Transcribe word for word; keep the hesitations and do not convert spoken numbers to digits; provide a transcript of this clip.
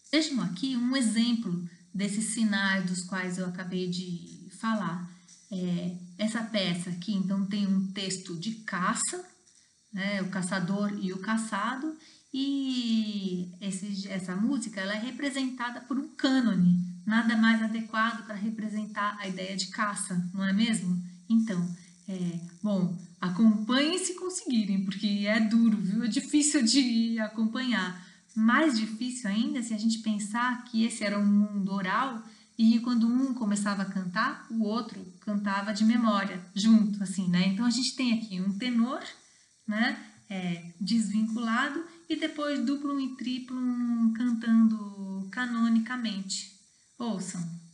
Vejam aqui um exemplo desses sinais dos quais eu acabei de falar. É, essa peça aqui, então, tem um texto de caça, né, o caçador e o caçado, e esse, essa música ela é representada por um cânone, nada mais adequado para representar a ideia de caça, não é mesmo? Então, é, bom, acompanhem se conseguirem, porque é duro, viu? É difícil de acompanhar. Mais difícil ainda se a gente pensar que esse era um mundo oral e quando um começava a cantar, o outro cantava de memória, junto, assim, né? Então a gente tem aqui um tenor, né? É, desvinculado e depois duplo e triplo cantando canonicamente. Ouçam.